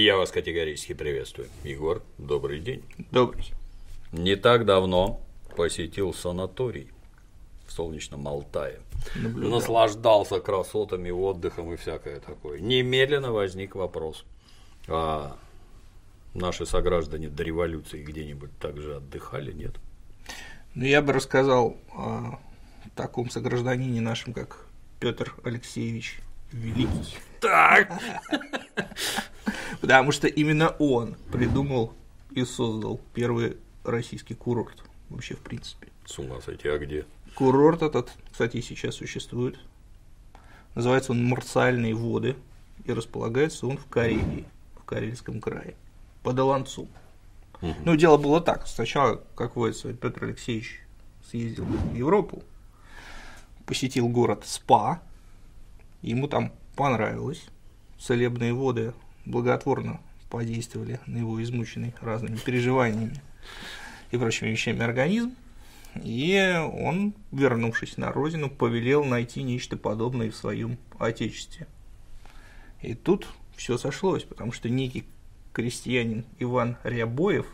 Я вас категорически приветствую. Егор, добрый день. Добрый. Не так давно посетил санаторий в солнечном Алтае. Наслаждался красотами, отдыхом и всякое такое. Немедленно возник вопрос. А наши сограждане до революции где-нибудь так же отдыхали, нет? Ну, я бы рассказал о таком согражданине нашем, как Петр Алексеевич Великий. Так. Потому что именно он придумал и создал первый российский курорт. Вообще, в принципе. С ума сойти, а где? Курорт этот, кстати, сейчас существует. Называется он «Марциальные воды». И располагается он в Карелии, в Карельском крае, под Олонцом. Ну, дело было так. Сначала, как водится, Петр Алексеевич съездил в Европу, посетил город Спа, ему там понравилось, целебные воды благотворно подействовали на его измученный разными переживаниями и прочими вещами организм, и он, вернувшись на родину, повелел найти нечто подобное в своем отечестве. И тут все сошлось, потому что некий крестьянин Иван Рябоев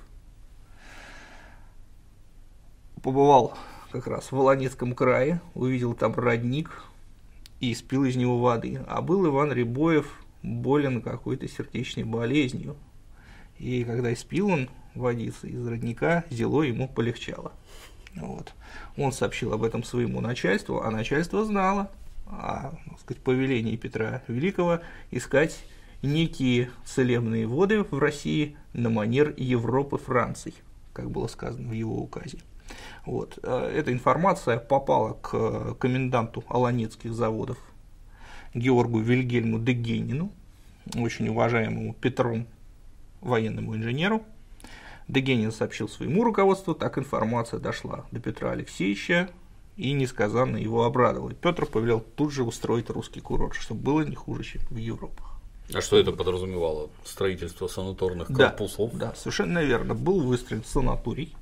побывал как раз в Волонецком крае, увидел там родник и испил из него воды. А был Иван Рябоев болен какой-то сердечной болезнью. И когда испил он водицы из родника, зело ему полегчало. Вот. Он сообщил об этом своему начальству, а начальство знало о, так сказать, повелении Петра Великого искать некие целебные воды в России на манер Европы Франции, как было сказано в его указе. Вот. Эта информация попала к коменданту Олонецких заводов Георгу Вильгельму де Генину, очень уважаемому Петром военному инженеру. Де Генин сообщил своему руководству, так информация дошла до Петра Алексеевича и несказанно его обрадовала. Петр повелел тут же устроить русский курорт, чтобы было не хуже, чем в Европе. А что это подразумевало? Строительство санаторных корпусов? Да, совершенно верно. Был выстроен санаторий,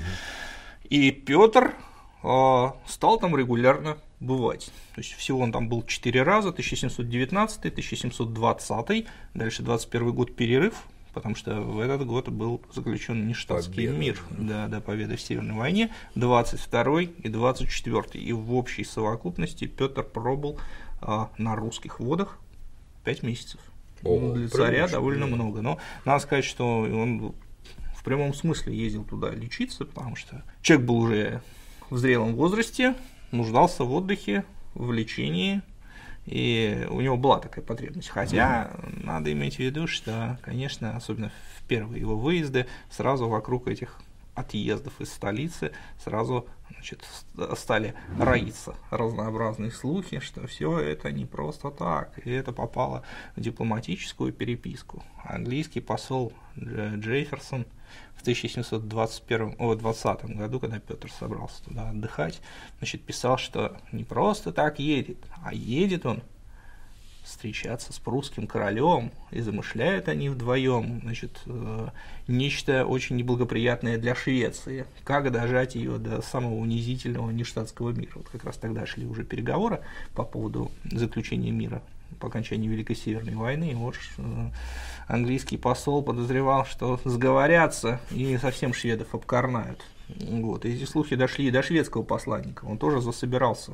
и Петр стал там регулярно бывать. То есть всего он там был 4 раза, 1719, 1720, дальше 21 год перерыв, потому что в этот год был заключен нештатский мир, до победы в Северной войне, 22 и 24. И в общей совокупности Петр пробыл на русских водах 5 месяцев. Для царя довольно много. Но надо сказать, что он в прямом смысле ездил туда лечиться, потому что человек был уже в зрелом возрасте, нуждался в отдыхе, в лечении, и у него была такая потребность. Хотя надо иметь в виду, что, конечно, особенно в первые его выезды, сразу вокруг этих отъездов из столицы сразу, значит, стали роиться разнообразные слухи, что все это не просто так, и это попало в дипломатическую переписку. Английский посол Джефферсон в 1720 году, когда Петр собрался туда отдыхать, значит, писал, что не просто так едет, а едет он встречаться с прусским королем, и замышляют они вдвоем, значит, нечто очень неблагоприятное для Швеции, как дожать ее до самого унизительного нештатского мира. Вот как раз тогда шли уже переговоры по поводу заключения мира по окончании Великой Северной войны, и вот английский посол подозревал, что сговорятся и совсем шведов обкорнают. Вот. И эти слухи дошли и до шведского посланника, он тоже засобирался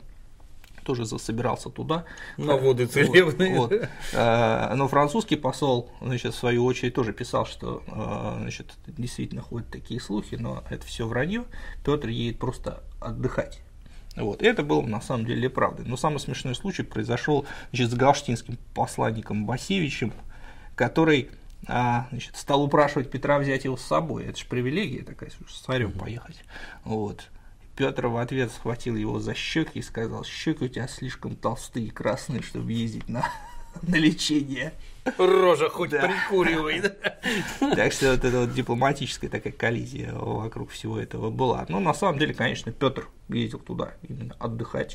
туда. На воды целебные. Вот. Но французский посол, значит, в свою очередь тоже писал, что, значит, действительно ходят такие слухи, но это все вранье, Петр едет просто отдыхать. Вот. И это было на самом деле правдой. Но самый смешной случай произошел, значит, с галштинским посланником Басевичем, который, значит, стал упрашивать Петра взять его с собой. Это же привилегия такая, с царем поехать. Вот. Петр в ответ схватил его за щеки и сказал: щеки у тебя слишком толстые и красные, чтобы ездить на лечение. Рожа хоть прикуривай. Так что вот эта вот дипломатическая такая коллизия вокруг всего этого была. Но на самом деле, конечно, Петр ездил туда именно отдыхать.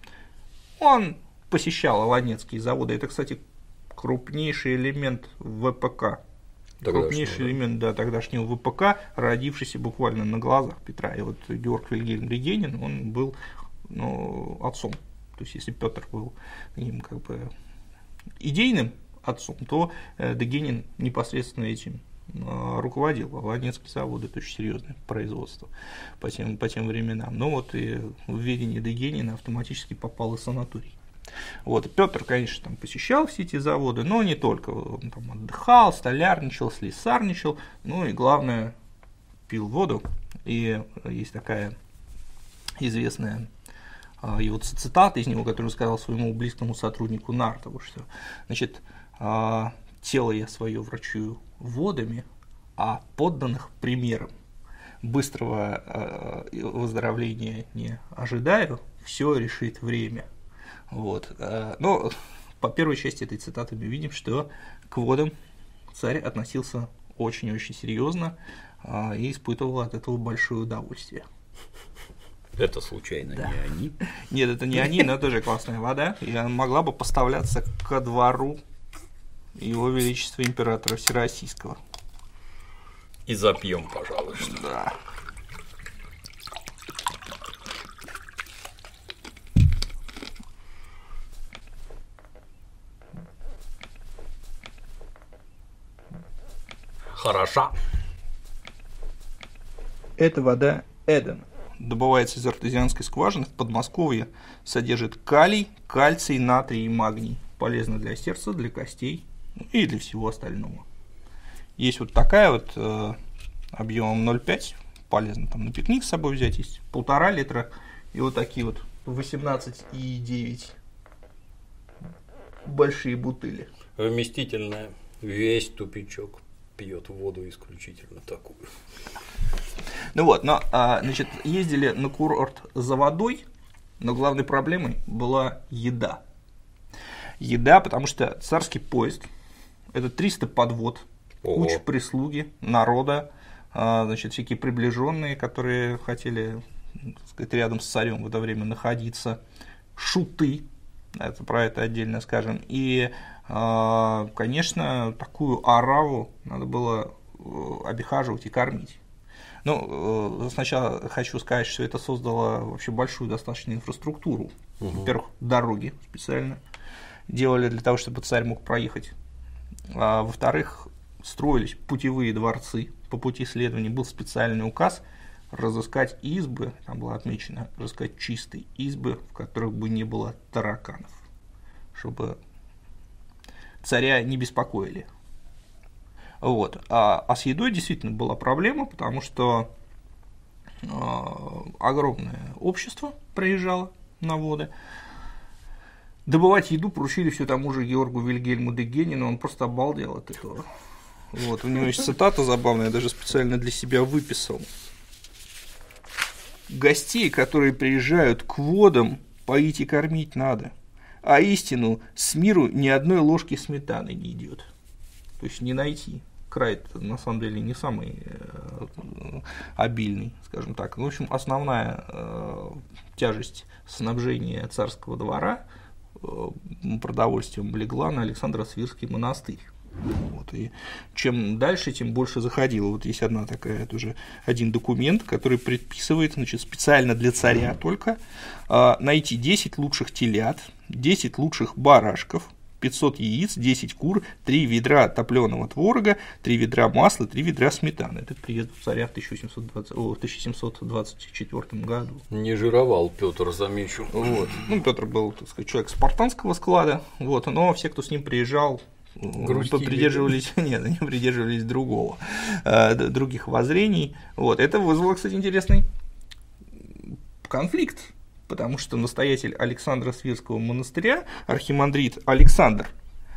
Он посещал Олонецкие заводы. Это, кстати, крупнейший элемент ВПК. Крупнейший элемент тогдашнего ВПК, родившийся буквально на глазах Петра. И вот Георг Вильгельм де Генин, он был отцом. То есть, если Петр был таким как бы идейным отцом, то Дегенин непосредственно этим руководил. Волонецкие заводы, это очень серьезное производство по тем временам. Но вот и в ведение Дегенина автоматически попал и санаторий. Вот. Петр, конечно, там посещал все эти заводы, но не только. Он там отдыхал, столярничал, слесарничал, ну и главное, пил воду. И есть такая известная его цитата из него, которую сказал своему близкому сотруднику Нартову, что, значит, тело я свое врачую водами, а подданных примером. Быстрого выздоровления не ожидаю, все решит время. Вот. Но по первой части этой цитаты мы видим, что к водам царь относился очень-очень серьезно и испытывал от этого большое удовольствие. Это случайно не они? Нет, это не они, но тоже классная вода, и она могла бы поставляться ко двору Его Величества Императора Всероссийского. И запьем, пожалуй, что. Да. Хороша. Это вода Эдена. Добывается из артезианской скважины в Подмосковье. Содержит калий, кальций, натрий и магний. Полезно для сердца, для костей и для всего остального. Есть вот такая вот объемом 0,5. Полезно там на пикник с собой взять. Есть 1,5 литра. И вот такие вот 18,9 большие бутыли. Вместительная. Весь тупичок пьет воду исключительно такую. Ну вот, но, значит, ездили на курорт за водой, но главной проблемой была еда. Еда, потому что царский поезд – это 300 подвод, куча прислуги, народа, значит, всякие приближенные, которые хотели, так сказать, рядом с царем в это время находиться, шуты, это, про это отдельно скажем, и, конечно, такую ораву надо было обихаживать и кормить. Ну, сначала хочу сказать, что это создало вообще большую достаточно инфраструктуру. Во-первых, дороги специально делали для того, чтобы царь мог проехать. Во-вторых, строились путевые дворцы. По пути следования был специальный указ разыскать избы, там было отмечено, разыскать чистые избы, в которых бы не было тараканов, чтобы царя не беспокоили. Вот. А с едой действительно была проблема, потому что огромное общество приезжало на воды. Добывать еду поручили все тому же Георгу Вильгельму Дегенину, он просто обалдел от этого. Вот. У него есть цитата забавная, я даже специально для себя выписал. «Гостей, которые приезжают к водам, поить и кормить надо, а истину с миру ни одной ложки сметаны не идет». То есть не найти. Край на самом деле не самый обильный, скажем так. В общем, основная тяжесть снабжения царского двора продовольствием легла на Александро-Свирский монастырь. Вот, и чем дальше, тем больше заходило. Вот есть один документ, который предписывает, значит, специально для царя только найти 10 лучших телят, 10 лучших барашков, 500 яиц, 10 кур, 3 ведра топленого творога, 3 ведра масла, 3 ведра сметаны. Это к приезду царя в 1724 году. Не жировал Петр, замечу. Вот. Ну, Петр был, так сказать, человек спартанского склада, вот, но все, кто с ним приезжал, придерживались других воззрений. Вот. Это вызвало, кстати, интересный конфликт, потому что настоятель Александро-Свирского монастыря, архимандрит Александр,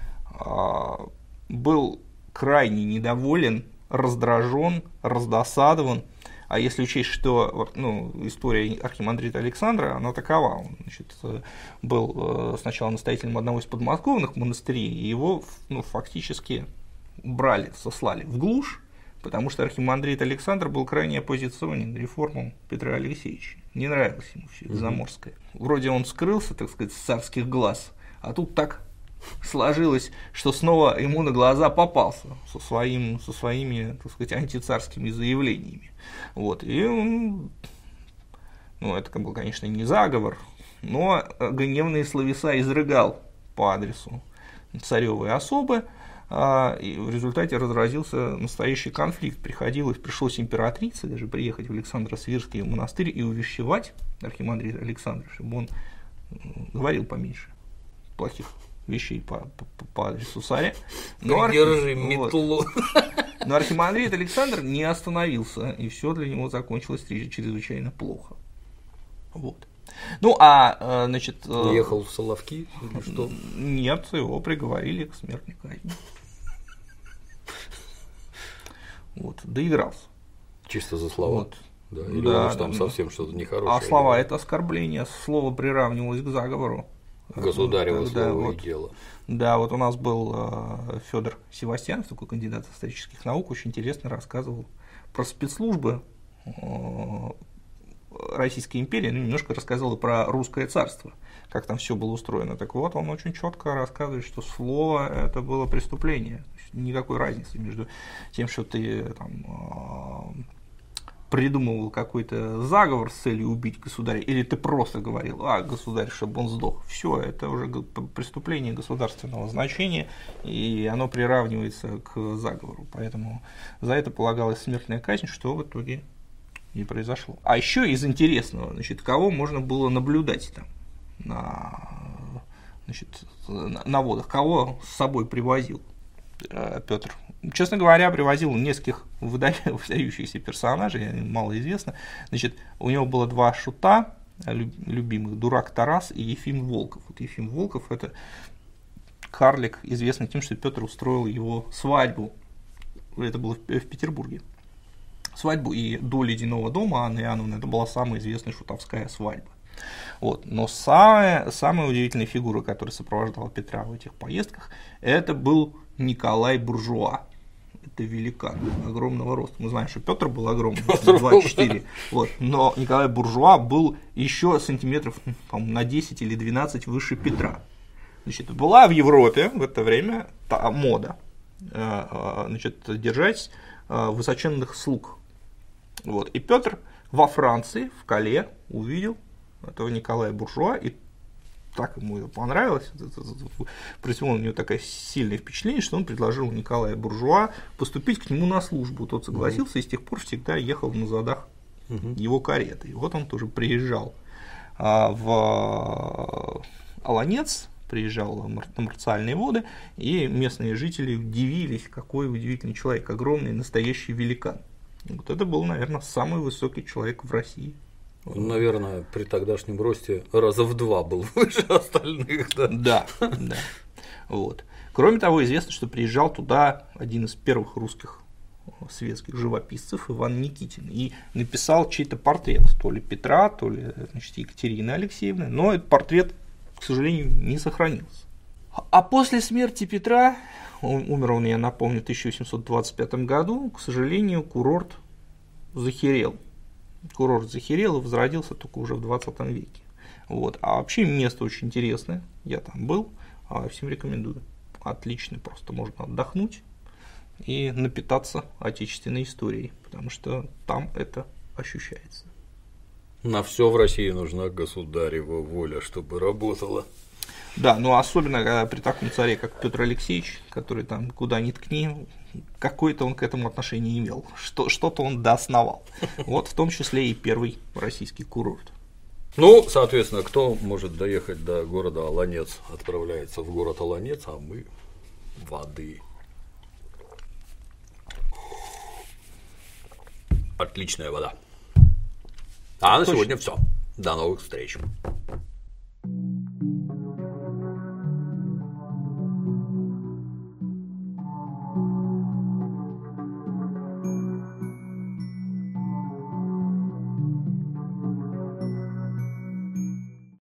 был крайне недоволен, раздражен, раздосадован. А если учесть, что история архимандрита Александра, она такова. Он, значит, был сначала настоятелем одного из подмосковных монастырей, и его фактически сослали в глушь, потому что архимандрит Александр был крайне оппозиционен реформам Петра Алексеевича. Не нравилось ему все это заморское. Вроде он скрылся, так сказать, с царских глаз, а тут так сложилось, что снова ему на глаза попался со своими, так сказать, антицарскими заявлениями. Вот. И это был, конечно, не заговор, но гневные словеса изрыгал по адресу царевой особы, и в результате разразился настоящий конфликт. Пришлось императрице даже приехать в Александро-Свирский монастырь и увещевать архимандрита Александра, чтобы он говорил поменьше плохих вещей по адресу царя. Держи метлу. Но архимандрит Александр не остановился, и все для него закончилось чрезвычайно плохо. Вот. Значит... Уехал в Соловки или что? Нет, его приговорили к смертной казни. Вот, доигрался. Чисто за слова? Вот. Да, или да, там совсем что-то нехорошее. А слова – это оскорбление, слово приравнивалось к заговору. Государево слово и дело. Да, вот у нас был Федор Севастьянов, такой кандидат исторических наук, очень интересно рассказывал про спецслужбы Российской империи, немножко рассказывал и про русское царство, как там все было устроено. Так вот, он очень четко рассказывает, что слово – это было преступление. Никакой разницы между тем, что ты там придумывал какой-то заговор с целью убить государя, или ты просто говорил, государь, чтобы он сдох. Все, это уже преступление государственного значения, и оно приравнивается к заговору. Поэтому за это полагалась смертная казнь, что в итоге и произошло. А еще из интересного, значит, кого можно было наблюдать там на водах, кого с собой привозил Петр. Честно говоря, привозил нескольких выдающихся персонажей, мало известно. Значит, у него было два шута любимых, Дурак Тарас и Ефим Волков. Вот Ефим Волков – это карлик, известный тем, что Петр устроил его свадьбу. Это было в Петербурге. Свадьбу и до Ледяного дома Анны Иоанновны это была самая известная шутовская свадьба. Вот. Но самая удивительная фигура, которая сопровождала Петра в этих поездках, это был Николай Буржуа. Это великан огромного роста. Мы знаем, что Петр был огромный, 24. Вот. Но Николай Буржуа был еще сантиметров на 10 или 12 выше Петра. Значит, была в Европе в это время мода держать высоченных слуг. Вот. И Петр во Франции, в Кале, увидел этого Николая Буржуа, и так ему это понравилось, произвело на него такое сильное впечатление, что он предложил Николаю Буржуа поступить к нему на службу. Тот согласился и с тех пор всегда ехал на задах его кареты. И вот он тоже приезжал в Олонец, приезжал на Марциальные воды, и местные жители удивились, какой удивительный человек, огромный, настоящий великан. Вот это был, наверное, самый высокий человек в России. Он, наверное, при тогдашнем росте раза в 2 был выше остальных. Да. Вот. Кроме того, известно, что приезжал туда один из первых русских светских живописцев Иван Никитин и написал чей-то портрет, то ли Петра, то ли Екатерины Алексеевны, но этот портрет, к сожалению, не сохранился. А после смерти Петра, умер он, я напомню, в 1725 году, к сожалению, курорт захерел. Курорт захерел и возродился только уже в 20 веке. Вот. А вообще место очень интересное, я там был, всем рекомендую. Отлично, просто можно отдохнуть и напитаться отечественной историей, потому что там это ощущается. На все в России нужна государева воля, чтобы работала. Да, но особенно когда при таком царе, как Петр Алексеевич, который там куда ни ткни, какое-то он к этому отношение имел, что-то он доосновал. Вот в том числе и первый российский курорт. Ну, соответственно, кто может доехать до города Олонец, отправляется в город Олонец, а мы воды. Отличная вода. А на сегодня все. До новых встреч.